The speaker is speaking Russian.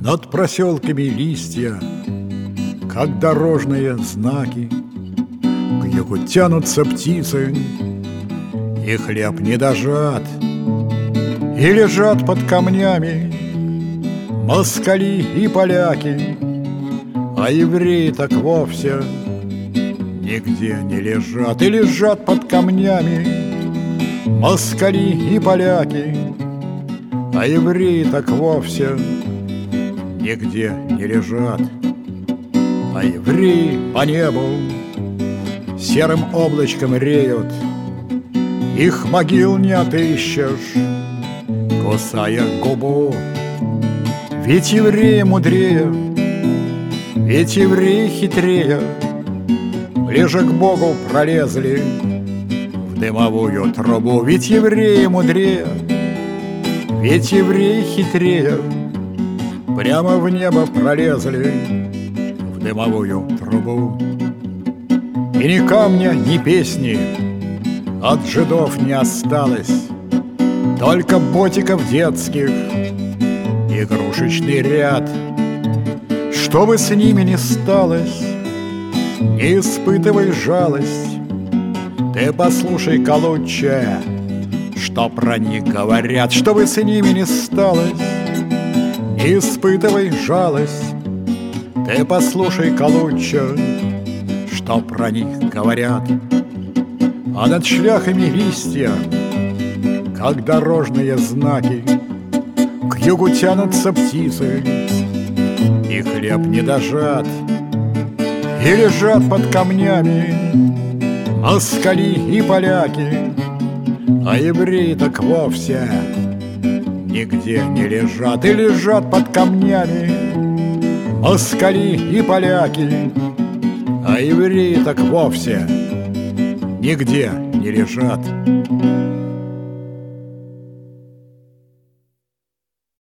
Над проселками листья, как дорожные знаки, к югу тянутся птицы, и хлеб не дожат, и лежат под камнями москали и поляки, а евреи так вовсе нигде не лежат, и лежат под камнями москали и поляки, а евреи так вовсе нигде не лежат. А евреи по небу серым облачком реют, их могил не отыщешь, кусая губу. Ведь евреи мудрее, ведь евреи хитрее, ближе к Богу пролезли в дымовую трубу. Ведь евреи мудрее, ведь евреи хитрее, прямо в небо пролезли в дымовую трубу. И ни камня, ни песни от жидов не осталось, только ботиков детских, игрушечный ряд. Что бы с ними ни сталось, не испытывай жалость. Ты послушай, Калуччо, что про них говорят. Что бы с ними ни сталось, не испытывай жалость. Ты послушай, Калуччо, что про них говорят. А над шляхами листья, как дорожные знаки, к югу тянутся птицы, и хлеб не дожат, и лежат под камнями москали и поляки, а евреи так вовсе нигде не лежат, и лежат под камнями москали и поляки, а евреи так вовсе нигде не лежат.